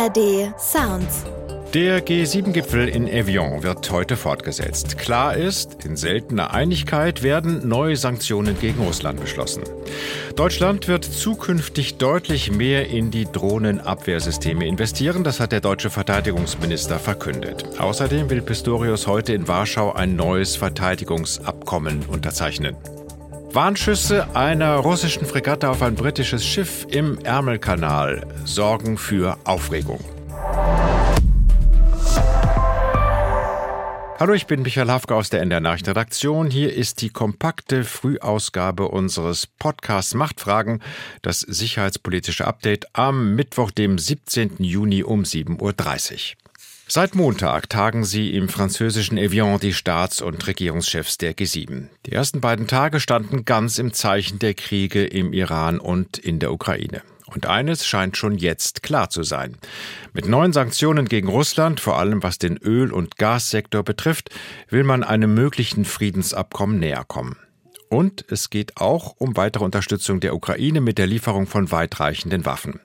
ARD Sounds. Der G7-Gipfel in Evian wird heute fortgesetzt. Klar ist, in seltener Einigkeit werden neue Sanktionen gegen Russland beschlossen. Deutschland wird zukünftig deutlich mehr in die Drohnenabwehrsysteme investieren, das hat der deutsche Verteidigungsminister verkündet. Außerdem will Pistorius heute in Warschau ein neues Verteidigungsabkommen unterzeichnen. Warnschüsse einer russischen Fregatte auf ein britisches Schiff im Ärmelkanal sorgen für Aufregung. Hallo, ich bin Michael Hafke aus der NDR Nachrichtenredaktion. Hier ist die kompakte Frühausgabe unseres Podcasts Machtfragen, das sicherheitspolitische Update am Mittwoch, dem 17. Juni um 7.30 Uhr. Seit Montag tagen sie im französischen Evian die Staats- und Regierungschefs der G7. Die ersten beiden Tage standen ganz im Zeichen der Kriege im Iran und in der Ukraine. Und eines scheint schon jetzt klar zu sein. Mit neuen Sanktionen gegen Russland, vor allem was den Öl- und Gassektor betrifft, will man einem möglichen Friedensabkommen näher kommen. Und es geht auch um weitere Unterstützung der Ukraine mit der Lieferung von weitreichenden Waffen.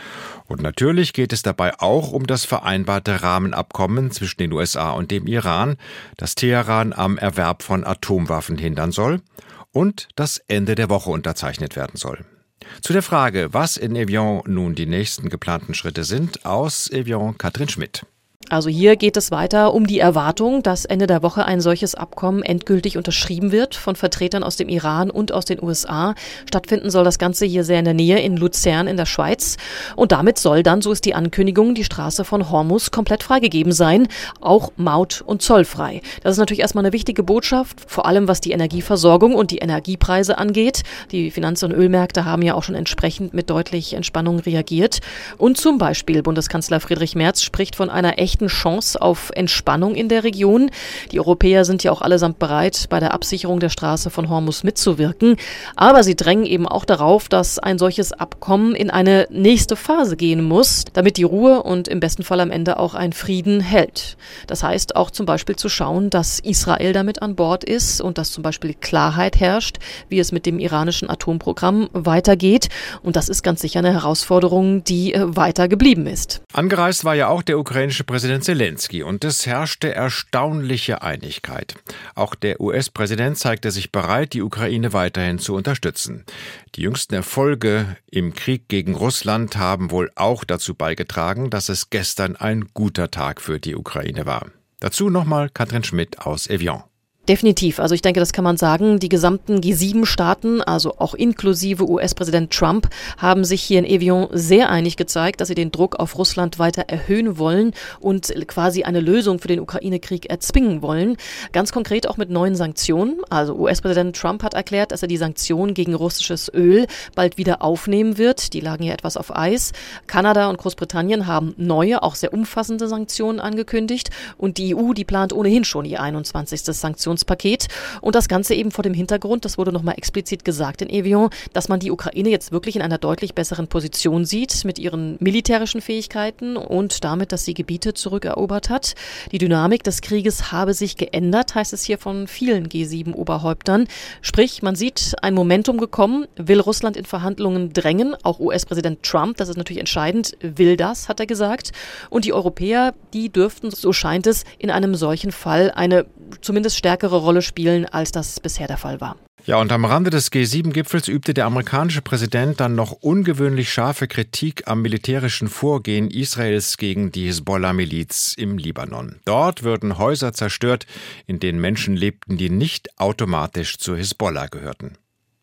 Und natürlich geht es dabei auch um das vereinbarte Rahmenabkommen zwischen den USA und dem Iran, das Teheran am Erwerb von Atomwaffen hindern soll und das Ende der Woche unterzeichnet werden soll. Zu der Frage, was in Evian nun die nächsten geplanten Schritte sind, aus Evian Katrin Schmidt. Also hier geht es weiter um die Erwartung, dass Ende der Woche ein solches Abkommen endgültig unterschrieben wird von Vertretern aus dem Iran und aus den USA. Stattfinden soll das Ganze hier sehr in der Nähe in Luzern in der Schweiz. Und damit soll dann, so ist die Ankündigung, die Straße von Hormuz komplett freigegeben sein, auch maut- und zollfrei. Das ist natürlich erstmal eine wichtige Botschaft, vor allem was die Energieversorgung und die Energiepreise angeht. Die Finanz- und Ölmärkte haben ja auch schon entsprechend mit deutlich Entspannung reagiert. Und zum Beispiel Bundeskanzler Friedrich Merz spricht von einer echten Chance auf Entspannung in der Region. Die Europäer sind ja auch allesamt bereit, bei der Absicherung der Straße von Hormuz mitzuwirken. Aber sie drängen eben auch darauf, dass ein solches Abkommen in eine nächste Phase gehen muss, damit die Ruhe und im besten Fall am Ende auch ein Frieden hält. Das heißt auch zum Beispiel zu schauen, dass Israel damit an Bord ist und dass zum Beispiel Klarheit herrscht, wie es mit dem iranischen Atomprogramm weitergeht. Und das ist ganz sicher eine Herausforderung, die weiter geblieben ist. Angereist war ja auch der ukrainische Präsident Zelensky und es herrschte erstaunliche Einigkeit. Auch der US-Präsident zeigte sich bereit, die Ukraine weiterhin zu unterstützen. Die jüngsten Erfolge im Krieg gegen Russland haben wohl auch dazu beigetragen, dass es gestern ein guter Tag für die Ukraine war. Dazu nochmal Katrin Schmidt aus Evian. Definitiv. Also ich denke, das kann man sagen. Die gesamten G7-Staaten, also auch inklusive US-Präsident Trump, haben sich hier in Evian sehr einig gezeigt, dass sie den Druck auf Russland weiter erhöhen wollen und quasi eine Lösung für den Ukraine-Krieg erzwingen wollen. Ganz konkret auch mit neuen Sanktionen. Also US-Präsident Trump hat erklärt, dass er die Sanktionen gegen russisches Öl bald wieder aufnehmen wird. Die lagen ja etwas auf Eis. Kanada und Großbritannien haben neue, auch sehr umfassende Sanktionen angekündigt. Und die EU, die plant ohnehin schon ihr 21. Sanktionspaket. Und das Ganze eben vor dem Hintergrund, das wurde nochmal explizit gesagt in Evian, dass man die Ukraine jetzt wirklich in einer deutlich besseren Position sieht mit ihren militärischen Fähigkeiten und damit, dass sie Gebiete zurückerobert hat. Die Dynamik des Krieges habe sich geändert, heißt es hier von vielen G7-Oberhäuptern. Sprich, man sieht ein Momentum gekommen, will Russland in Verhandlungen drängen, auch US-Präsident Trump, das ist natürlich entscheidend, will das, hat er gesagt. Und die Europäer, die dürften, so scheint es, in einem solchen Fall eine zumindest stärkere Rolle spielen, als das bisher der Fall war. Ja, und am Rande des G7-Gipfels übte der amerikanische Präsident dann noch ungewöhnlich scharfe Kritik am militärischen Vorgehen Israels gegen die Hisbollah-Miliz im Libanon. Dort würden Häuser zerstört, in denen Menschen lebten, die nicht automatisch zur Hisbollah gehörten.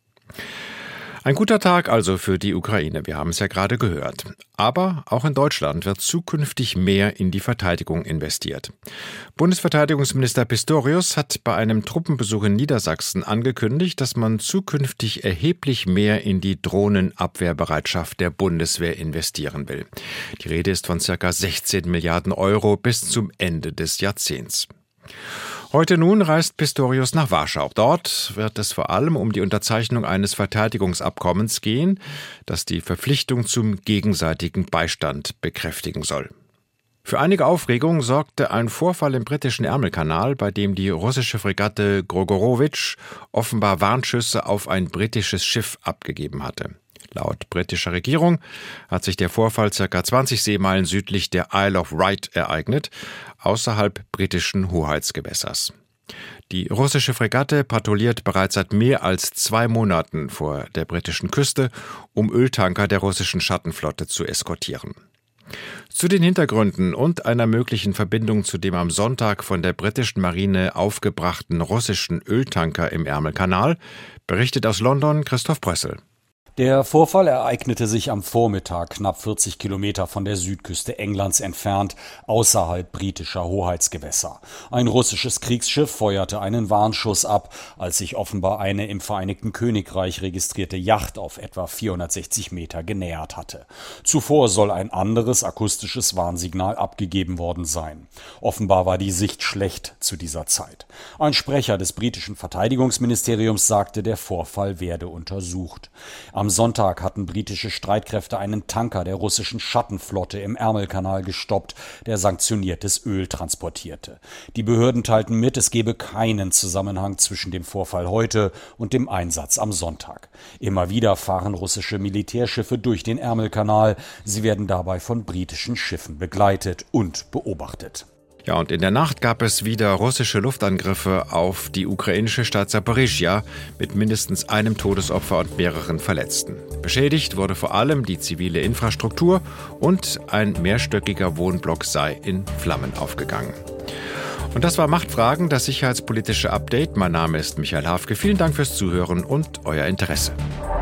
Ein guter Tag also für die Ukraine, wir haben es ja gerade gehört. Aber auch in Deutschland wird zukünftig mehr in die Verteidigung investiert. Bundesverteidigungsminister Pistorius hat bei einem Truppenbesuch in Niedersachsen angekündigt, dass man zukünftig erheblich mehr in die Drohnenabwehrbereitschaft der Bundeswehr investieren will. Die Rede ist von ca. 16 Milliarden Euro bis zum Ende des Jahrzehnts. Heute nun reist Pistorius nach Warschau. Dort wird es vor allem um die Unterzeichnung eines Verteidigungsabkommens gehen, das die Verpflichtung zum gegenseitigen Beistand bekräftigen soll. Für einige Aufregung sorgte ein Vorfall im britischen Ärmelkanal, bei dem die russische Fregatte Grogorowitsch offenbar Warnschüsse auf ein britisches Schiff abgegeben hatte. Laut britischer Regierung hat sich der Vorfall ca. 20 Seemeilen südlich der Isle of Wight ereignet, außerhalb britischen Hoheitsgewässers. Die russische Fregatte patrouilliert bereits seit mehr als 2 Monaten vor der britischen Küste, um Öltanker der russischen Schattenflotte zu eskortieren. Zu den Hintergründen und einer möglichen Verbindung zu dem am Sonntag von der britischen Marine aufgebrachten russischen Öltanker im Ärmelkanal berichtet aus London Christoph Brössel. Der Vorfall ereignete sich am Vormittag, knapp 40 Kilometer von der Südküste Englands entfernt, außerhalb britischer Hoheitsgewässer. Ein russisches Kriegsschiff feuerte einen Warnschuss ab, als sich offenbar eine im Vereinigten Königreich registrierte Yacht auf etwa 460 Meter genähert hatte. Zuvor soll ein anderes akustisches Warnsignal abgegeben worden sein. Offenbar war die Sicht schlecht zu dieser Zeit. Ein Sprecher des britischen Verteidigungsministeriums sagte, der Vorfall werde untersucht. Am Sonntag hatten britische Streitkräfte einen Tanker der russischen Schattenflotte im Ärmelkanal gestoppt, der sanktioniertes Öl transportierte. Die Behörden teilten mit, es gebe keinen Zusammenhang zwischen dem Vorfall heute und dem Einsatz am Sonntag. Immer wieder fahren russische Militärschiffe durch den Ärmelkanal. Sie werden dabei von britischen Schiffen begleitet und beobachtet. Ja, und in der Nacht gab es wieder russische Luftangriffe auf die ukrainische Stadt Saporischschja mit mindestens einem Todesopfer und mehreren Verletzten. Beschädigt wurde vor allem die zivile Infrastruktur und ein mehrstöckiger Wohnblock sei in Flammen aufgegangen. Und das war Machtfragen, das sicherheitspolitische Update. Mein Name ist Michael Hafke. Vielen Dank fürs Zuhören und euer Interesse.